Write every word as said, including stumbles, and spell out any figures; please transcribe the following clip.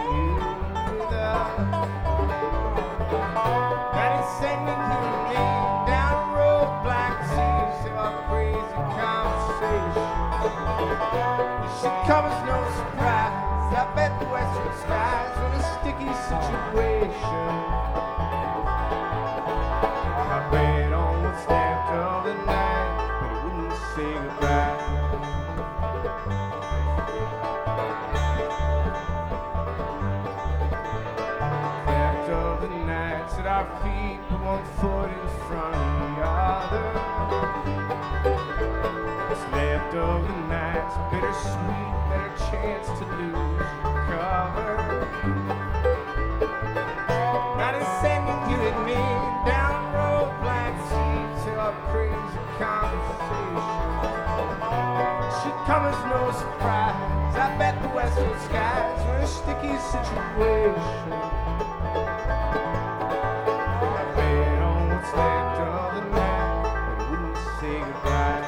you with us. And it's sending you and me down a road black seas to our crazy conversation. It should come as no surprise. I bet the western skies in a sticky situation. I bet on what's left of the night, but it wouldn't say goodbye. Left of the nights at our feet, put one foot in front of the other. What's left of the nights, bittersweet, better chance to lose your cover. Now it's sending you and me down the road black sea to our crazy conversation. Should come as no surprise. I bet the western skies are a sticky situation. I bet on what's left of the night, but it wouldn't say goodbye.